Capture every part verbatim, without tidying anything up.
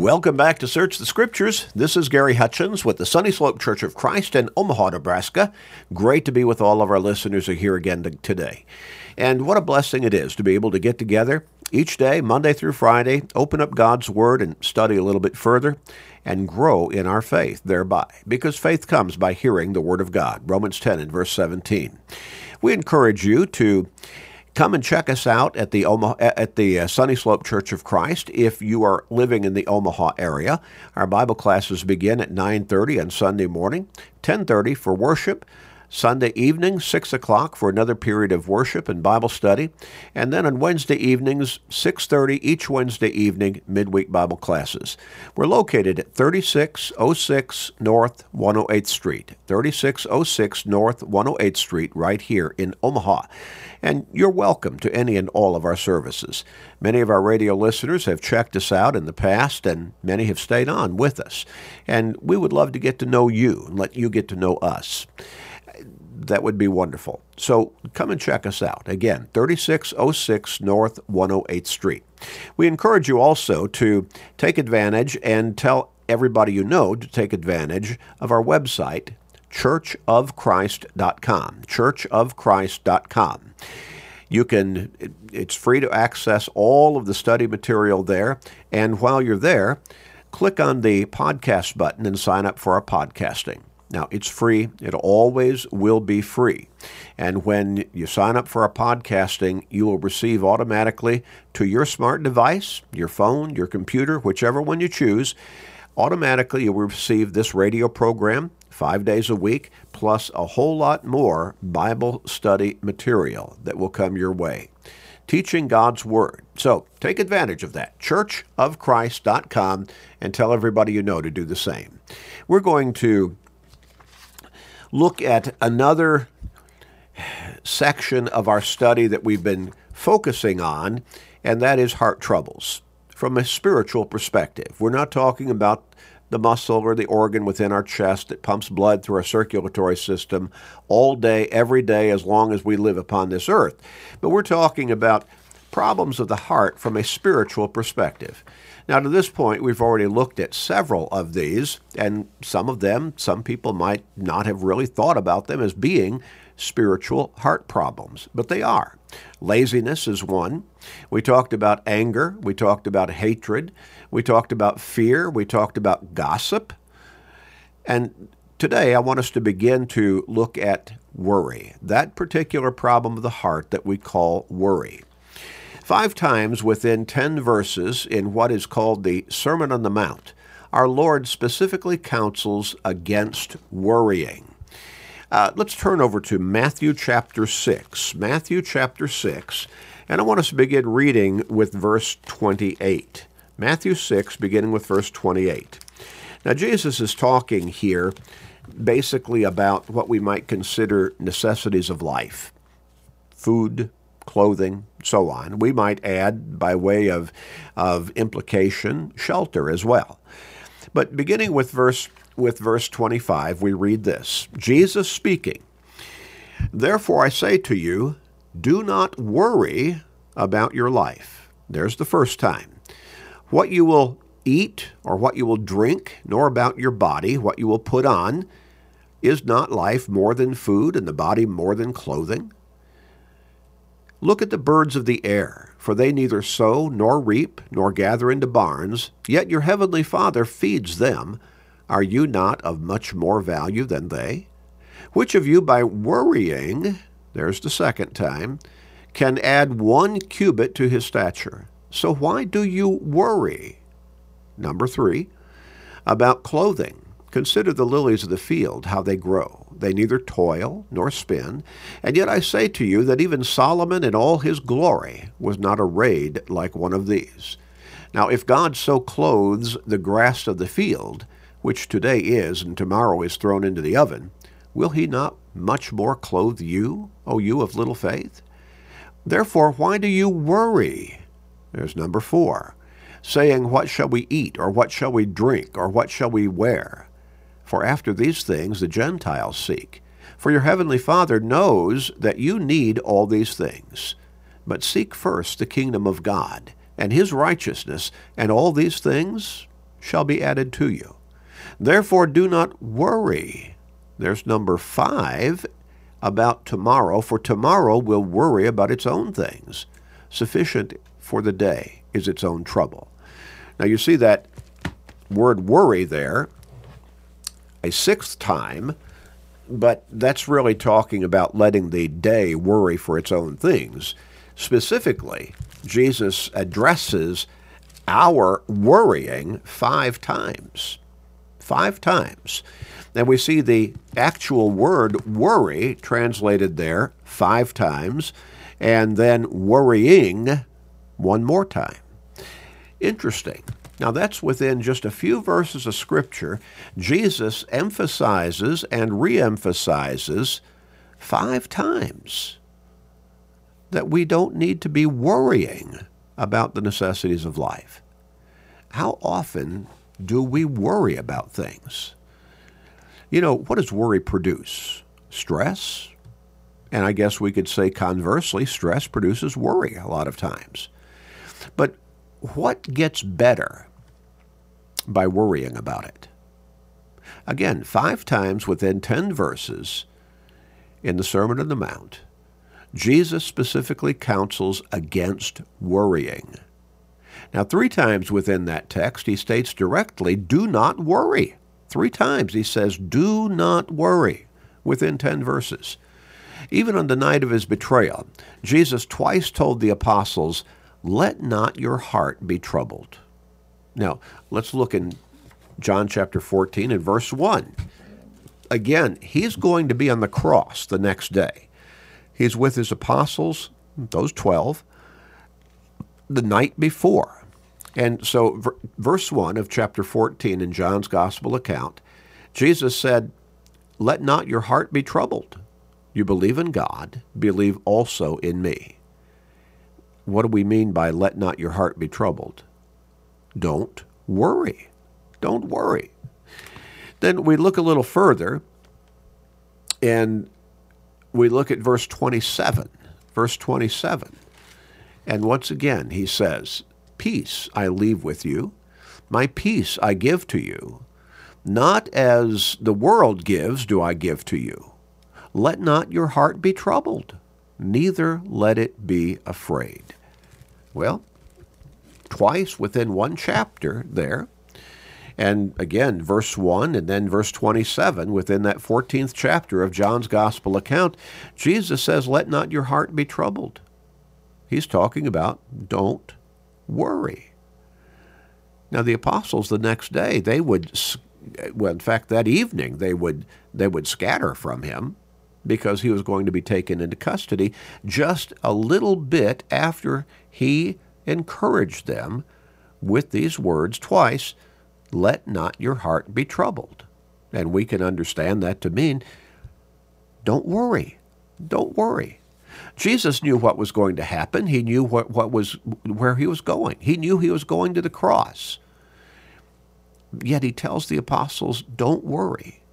Welcome back to Search the Scriptures. This is Gary Hutchins with the Sunny Slope Church of Christ in Omaha, Nebraska. Great to be with all of our listeners who are here again today. And what a blessing it is to be able to get together each day, Monday through Friday, open up God's Word and study a little bit further and grow in our faith thereby. Because faith comes by hearing the Word of God. Romans ten and verse seventeen. We encourage you to come and check us out at the Omaha, at the uh, Sunny Slope Church of Christ if you are living in the Omaha area. Our Bible classes begin at nine thirty on Sunday morning, ten thirty for worship, Sunday evening, six o'clock for another period of worship and Bible study, and then on Wednesday evenings, six thirty each Wednesday evening, midweek Bible classes. We're located at thirty-six oh six North one oh eighth Street, thirty-six oh six North one oh eighth Street, right here in Omaha. And you're welcome to any and all of our services. Many of our radio listeners have checked us out in the past, and many have stayed on with us. And we would love to get to know you and let you get to know us. That would be wonderful. So come and check us out. Again, thirty-six oh six North one oh eighth Street. We encourage you also to take advantage and tell everybody you know to take advantage of our website, church of christ dot com, church of christ dot com. You can, it's free to access all of the study material there, and while you're there, click on the podcast button and sign up for our podcasting. Now, it's free. It always will be free. And when you sign up for our podcasting, you will receive automatically to your smart device, your phone, your computer, whichever one you choose, automatically you will receive this radio program five days a week, plus a whole lot more Bible study material that will come your way. Teaching God's Word. So take advantage of that. church of christ dot com, and tell everybody you know to do the same. We're going to look at another section of our study that we've been focusing on, and that is heart troubles from a spiritual perspective. We're not talking about the muscle or the organ within our chest that pumps blood through our circulatory system all day, every day, as long as we live upon this earth. But we're talking about problems of the heart from a spiritual perspective. Now, to this point, we've already looked at several of these, and some of them, some people might not have really thought about them as being spiritual heart problems, but they are. Laziness is one. We talked about anger. We talked about hatred. We talked about fear. We talked about gossip. And today, I want us to begin to look at worry, that particular problem of the heart that we call worry. Five times within ten verses in what is called the Sermon on the Mount, our Lord specifically counsels against worrying. Uh, let's turn over to Matthew chapter six. Matthew chapter six, and I want us to begin reading with verse twenty-eight. Matthew six, beginning with verse twenty-eight. Now, Jesus is talking here basically about what we might consider necessities of life. Food, clothing, so on. We might add, by way of, of implication, shelter as well. But beginning with verse with verse twenty-five, we read this. Jesus speaking, "Therefore I say to you, do not worry about your life." There's the first time. What you will eat or what you will drink, nor about your body, what you will put on. Is not life more than food, and the body more than clothing? Look at the birds of the air, for they neither sow nor reap nor gather into barns, yet your heavenly Father feeds them. Are you not of much more value than they? Which of you by worrying, there's the second time, can add one cubit to his stature? So why do you worry? Number three, about clothing. Consider the lilies of the field, how they grow. They neither toil nor spin. And yet I say to you that even Solomon in all his glory was not arrayed like one of these. Now if God so clothes the grass of the field, which today is and tomorrow is thrown into the oven, will he not much more clothe you, O you of little faith? Therefore, why do you worry? There's number four, saying, what shall we eat, or what shall we drink, or what shall we wear? For after these things the Gentiles seek. For your heavenly Father knows that you need all these things. But seek first the kingdom of God, and his righteousness, and all these things shall be added to you. Therefore do not worry. There's number five, about tomorrow, for tomorrow will worry about its own things. Sufficient for the day is its own trouble. Now you see that word worry there a sixth time, but that's really talking about letting the day worry for its own things. Specifically, Jesus addresses our worrying five times. Five times. And we see the actual word worry translated there five times, and then worrying one more time. Interesting. Now that's within just a few verses of Scripture. Jesus emphasizes and reemphasizes five times that we don't need to be worrying about the necessities of life. How often do we worry about things? You know, what does worry produce? Stress? And I guess we could say conversely, stress produces worry a lot of times. But what gets better by worrying about it? Again, five times within ten verses in the Sermon on the Mount, Jesus specifically counsels against worrying. Now, three times within that text, he states directly, do not worry. Three times he says, do not worry, within ten verses. Even on the night of his betrayal, Jesus twice told the apostles, let not your heart be troubled. Now, let's look in John chapter fourteen and verse one. Again, he's going to be on the cross the next day. He's with his apostles, those twelve, the night before. And so verse one of chapter fourteen in John's gospel account, Jesus said, let not your heart be troubled. You believe in God, believe also in me. What do we mean by let not your heart be troubled? Don't worry. Don't worry. Then we look a little further, and we look at verse twenty-seven. Verse twenty-seven. And once again, he says, peace I leave with you, my peace I give to you. Not as the world gives do I give to you. Let not your heart be troubled, neither let it be afraid. Well, twice within one chapter there, and again, verse one and then verse twenty-seven, within that fourteenth chapter of John's gospel account, Jesus says, let not your heart be troubled. He's talking about don't worry. Now, the apostles the next day, they would, well, in fact, that evening, they would they would scatter from him because he was going to be taken into custody just a little bit after he encouraged them with these words twice, let not your heart be troubled. And we can understand that to mean, don't worry, don't worry. Jesus knew what was going to happen. He knew what, what was where he was going. He knew he was going to the cross. Yet he tells the apostles, don't worry.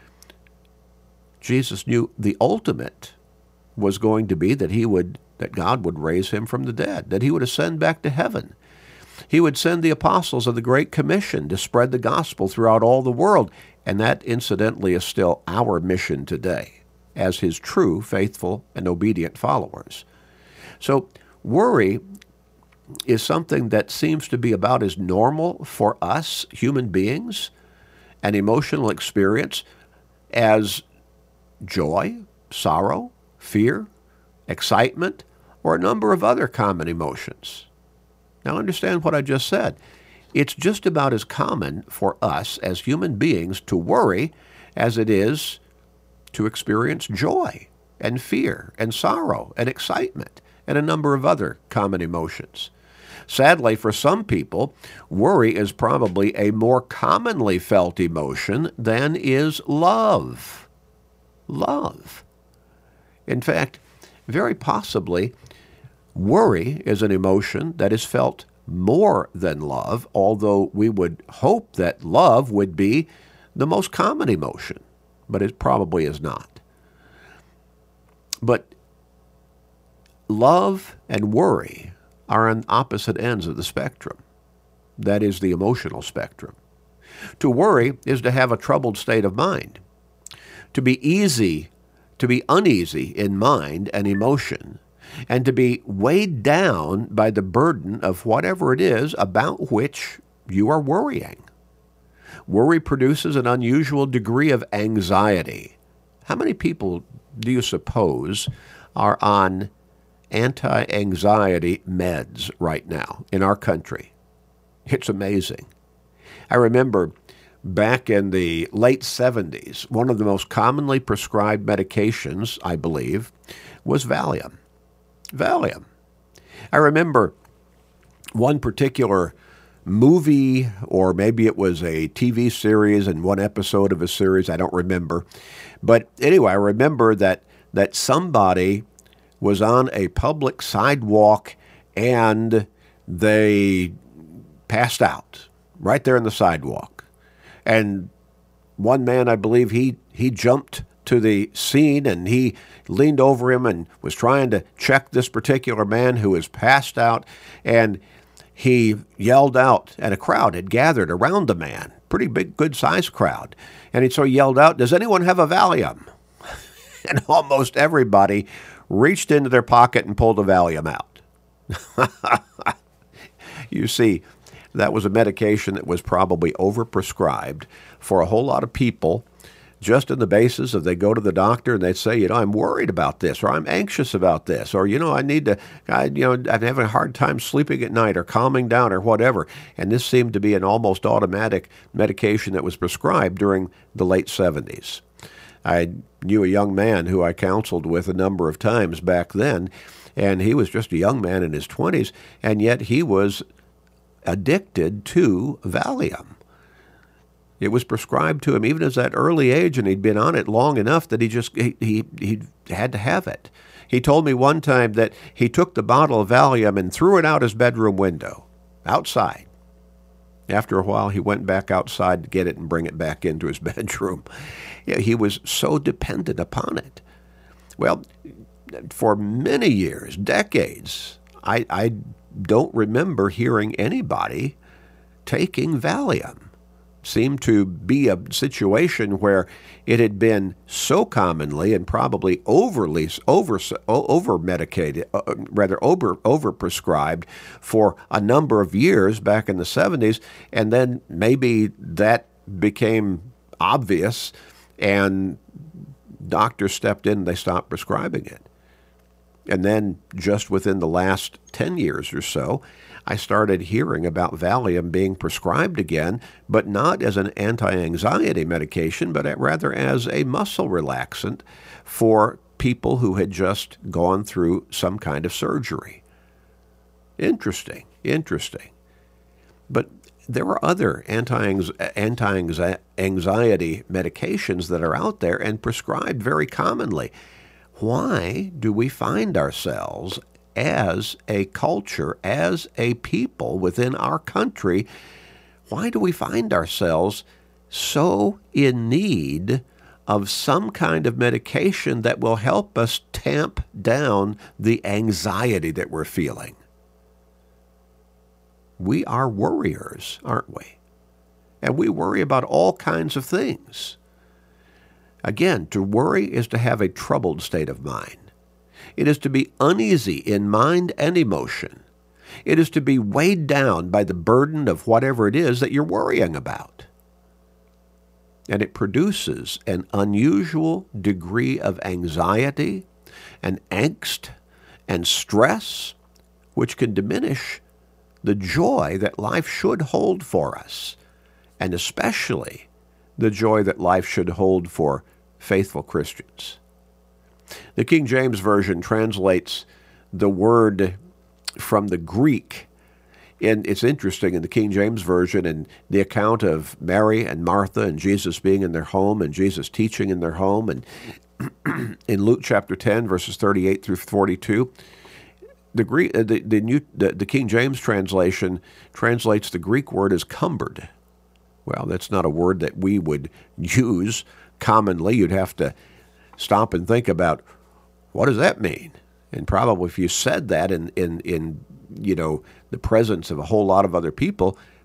Jesus knew the ultimate was going to be that he would that God would raise him from the dead, that he would ascend back to heaven. He would send the apostles of the Great Commission to spread the gospel throughout all the world, and that incidentally is still our mission today as his true, faithful, and obedient followers. So worry is something that seems to be about as normal for us human beings, an emotional experience, as joy, sorrow, fear, excitement, or a number of other common emotions. Now understand what I just said. It's just about as common for us as human beings to worry as it is to experience joy and fear and sorrow and excitement and a number of other common emotions. Sadly, for some people, worry is probably a more commonly felt emotion than is love. Love. In fact, very possibly, worry is an emotion that is felt more than love, although we would hope that love would be the most common emotion, but it probably is not. But love and worry are on opposite ends of the spectrum. That is the emotional spectrum. To worry is to have a troubled state of mind. To be easy, to be uneasy in mind and emotion, and to be weighed down by the burden of whatever it is about which you are worrying. Worry produces an unusual degree of anxiety. How many people do you suppose are on anti-anxiety meds right now in our country? It's amazing. I remember back in the late seventies, one of the most commonly prescribed medications, I believe, was Valium. Valium. I remember one particular movie, or maybe it was a T V series and one episode of a series, I don't remember. But anyway, I remember that that somebody was on a public sidewalk and they passed out right there in the sidewalk. And one man, I believe, he, he jumped to the scene and he leaned over him and was trying to check this particular man who was passed out. And he yelled out, and a crowd had gathered around the man, pretty big, good-sized crowd. And he so yelled out, "Does anyone have a Valium?" And almost everybody reached into their pocket and pulled a Valium out. You see, that was a medication that was probably overprescribed for a whole lot of people, just on the basis of they go to the doctor and they say, you know, I'm worried about this, or I'm anxious about this, or, you know, I need to, I, you know, I'm having a hard time sleeping at night or calming down or whatever. And this seemed to be an almost automatic medication that was prescribed during the late seventies. I knew a young man who I counseled with a number of times back then, and he was just a young man in his twenties, and yet he was addicted to Valium. It was prescribed to him even at that early age, and he'd been on it long enough that he just he, he he had to have it. He told me one time that he took the bottle of Valium and threw it out his bedroom window, outside. After a while, he went back outside to get it and bring it back into his bedroom. Yeah, he was so dependent upon it. Well, for many years, decades, I, I don't remember hearing anybody taking Valium. Seemed to be a situation where it had been so commonly and probably overly over over medicated, uh, rather over over prescribed for a number of years back in the seventies, and then maybe that became obvious, and doctors stepped in and they stopped prescribing it. And then just within the last ten years or so, I started hearing about Valium being prescribed again, but not as an anti-anxiety medication, but rather as a muscle relaxant for people who had just gone through some kind of surgery. Interesting, interesting. But there are other anti-anxiety medications that are out there and prescribed very commonly. Why do we find ourselves as a culture, as a people within our country, why do we find ourselves so in need of some kind of medication that will help us tamp down the anxiety that we're feeling? We are worriers, aren't we? And we worry about all kinds of things. Again, to worry is to have a troubled state of mind. It is to be uneasy in mind and emotion. It is to be weighed down by the burden of whatever it is that you're worrying about. And it produces an unusual degree of anxiety and angst and stress, which can diminish the joy that life should hold for us, and especially the joy that life should hold for faithful Christians. The King James Version translates the word from the Greek. And it's interesting in the King James Version and the account of Mary and Martha and Jesus being in their home and Jesus teaching in their home. And in Luke chapter ten, verses thirty-eight through forty-two, the Greek, the, the, New, the, the King James translation translates the Greek word as cumbered. Well, that's not a word that we would use commonly. You'd have to stop and think about, what does that mean? And probably if you said that in, in, in you know, the presence of a whole lot of other people,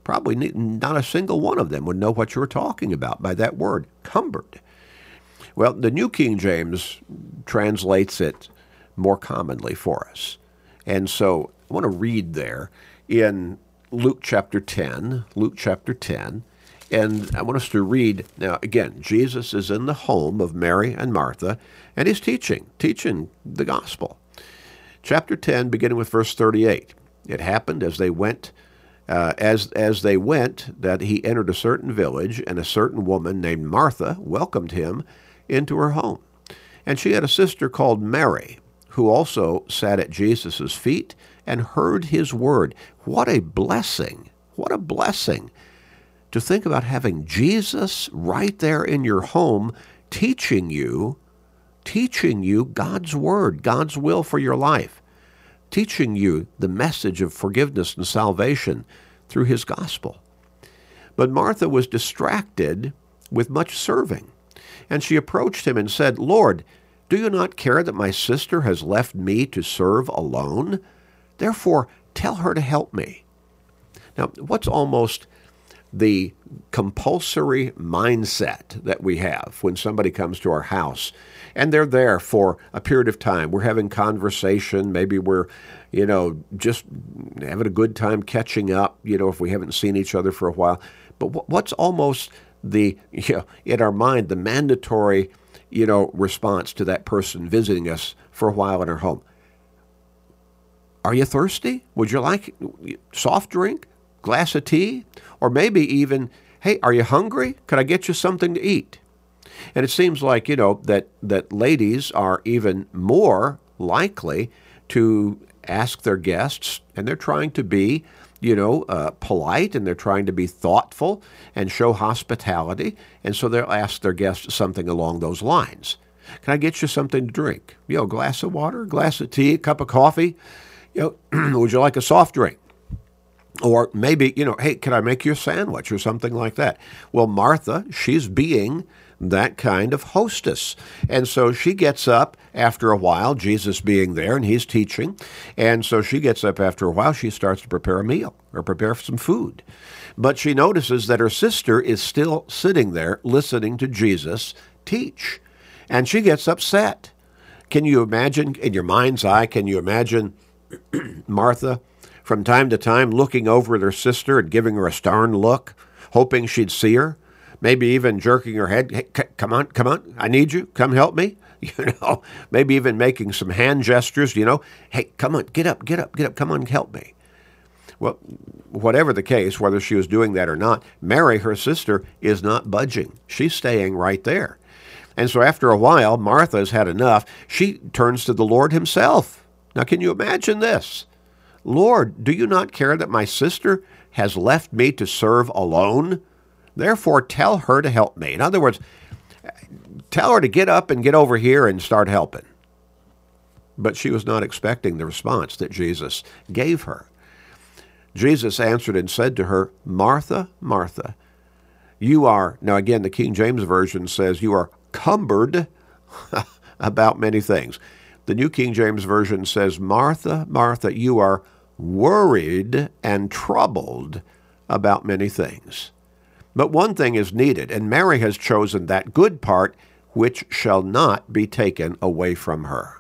probably not a single one of them would know what you were talking about by that word, cumbered. Well, the New King James translates it more commonly for us. And so I want to read there in Luke chapter ten, Luke chapter ten, and I want us to read, now again, Jesus is in the home of Mary and Martha, and he's teaching, teaching the gospel. Chapter ten, beginning with verse thirty-eight. It happened as they went, uh, as as they went, that he entered a certain village, and a certain woman named Martha welcomed him into her home. And she had a sister called Mary, who also sat at Jesus' feet and heard his word. What a blessing! What a blessing to think about having Jesus right there in your home teaching you, teaching you God's word, God's will for your life, teaching you the message of forgiveness and salvation through his gospel. But Martha was distracted with much serving, and she approached him and said, "Lord, do you not care that my sister has left me to serve alone? Therefore, tell her to help me." Now, what's almost the compulsory mindset that we have when somebody comes to our house and they're there for a period of time? We're having conversation. Maybe we're, you know, just having a good time catching up, you know, if we haven't seen each other for a while. But what's almost the, you know, in our mind, the mandatory, you know, response to that person visiting us for a while in our home? Are you thirsty? Would you like soft drink, glass of tea? Or maybe even, hey, are you hungry? Could I get you something to eat? And it seems like, you know, that, that ladies are even more likely to ask their guests, and they're trying to be, you know, uh, polite, and they're trying to be thoughtful and show hospitality. And so they'll ask their guests something along those lines. Can I get you something to drink? You know, a glass of water, a glass of tea, a cup of coffee? You know, would you like a soft drink? Or maybe, you know, hey, can I make you a sandwich or something like that? Well, Martha, she's being that kind of hostess. And so she gets up after a while, Jesus being there, and he's teaching. And so she gets up after a while, she starts to prepare a meal or prepare some food. But she notices that her sister is still sitting there listening to Jesus teach. And she gets upset. Can you imagine, in your mind's eye, can you imagine Martha from time to time looking over at her sister and giving her a stern look, hoping she'd see her, maybe even jerking her head, hey, c- come on, come on, I need you, come help me, you know, maybe even making some hand gestures, you know, hey, come on, get up, get up, get up, come on, help me. Well, whatever the case, whether she was doing that or not, Mary, her sister, is not budging. She's staying right there. And so after a while, Martha's had enough. She turns to the Lord himself. Now, can you imagine this? Lord, do you not care that my sister has left me to serve alone? Therefore, tell her to help me. In other words, tell her to get up and get over here and start helping. But she was not expecting the response that Jesus gave her. Jesus answered and said to her, Martha, Martha, you are, now again, the King James Version says you are cumbered about many things. The New King James Version says, Martha, Martha, you are worried and troubled about many things. But one thing is needed, and Mary has chosen that good part which shall not be taken away from her.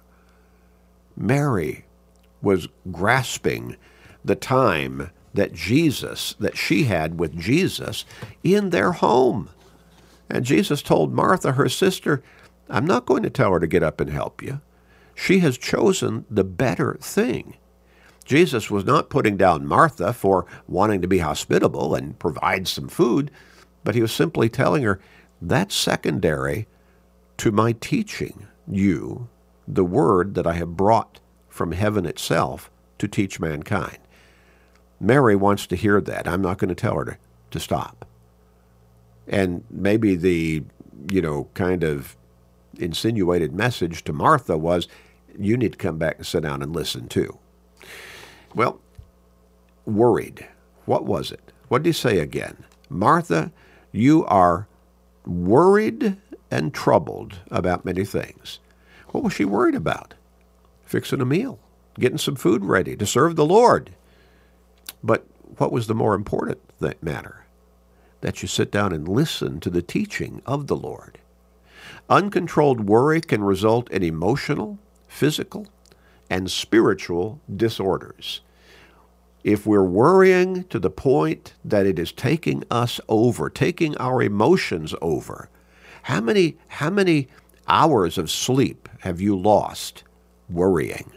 Mary was grasping the time that Jesus, that she had with Jesus in their home. And Jesus told Martha, her sister, I'm not going to tell her to get up and help you. She has chosen the better thing. Jesus was not putting down Martha for wanting to be hospitable and provide some food, but he was simply telling her, that's secondary to my teaching you the word that I have brought from heaven itself to teach mankind. Mary wants to hear that. I'm not going to tell her to, to stop. And maybe the, you know, kind of insinuated message to Martha was, you need to come back and sit down and listen too. Well, worried. What was it? What did he say again? Martha, you are worried and troubled about many things. What was she worried about? Fixing a meal, getting some food ready to serve the Lord. But what was the more important th- matter? That you sit down and listen to the teaching of the Lord. Uncontrolled worry can result in emotional, physical, and spiritual disorders. If we're worrying to the point that it is taking us over, taking our emotions over, how many, how many hours of sleep have you lost worrying?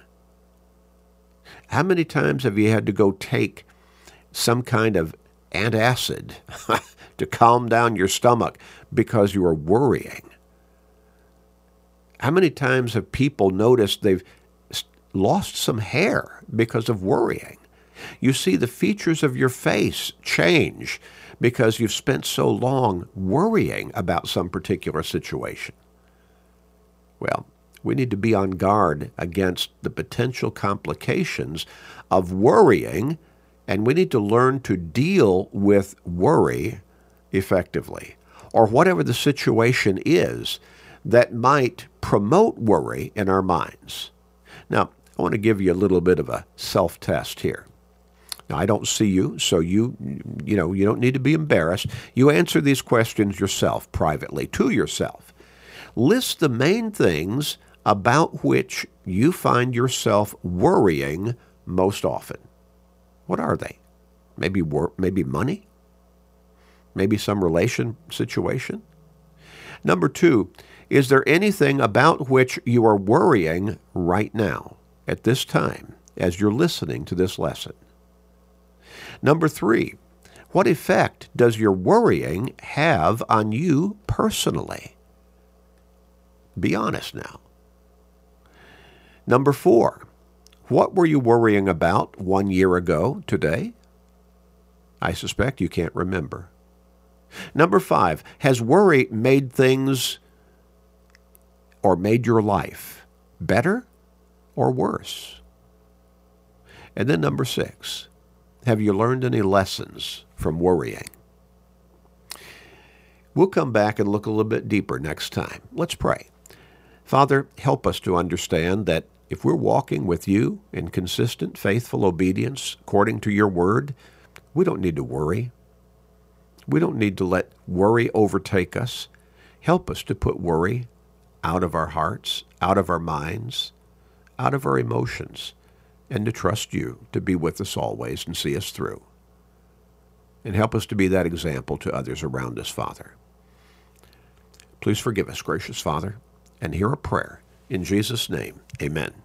How many times have you had to go take some kind of antacid to calm down your stomach because you are worrying? How many times have people noticed they've lost some hair because of worrying? You see the features of your face change because you've spent so long worrying about some particular situation. Well, we need to be on guard against the potential complications of worrying, and we need to learn to deal with worry effectively, or whatever the situation is that might promote worry in our minds. Now, I want to give you a little bit of a self-test here. Now, I don't see you, so you, you know, you don't need to be embarrassed. You answer these questions yourself, privately, to yourself. List the main things about which you find yourself worrying most often. What are they? Maybe work, maybe money? Maybe some relation situation? Number two, is there anything about which you are worrying right now, at this time, as you're listening to this lesson? Number three, what effect does your worrying have on you personally? Be honest now. Number four, what were you worrying about one year ago today? I suspect you can't remember. Number five, has worry made things or made your life better or worse? And then number six, have you learned any lessons from worrying? We'll come back and look a little bit deeper next time. Let's pray. Father, help us to understand that if we're walking with you in consistent, faithful obedience according to your word, we don't need to worry. We don't need to let worry overtake us. Help us to put worry out of our hearts, out of our minds, out of our emotions, and to trust you to be with us always and see us through. And help us to be that example to others around us, Father. Please forgive us, gracious Father, and hear a prayer. In Jesus' name, amen.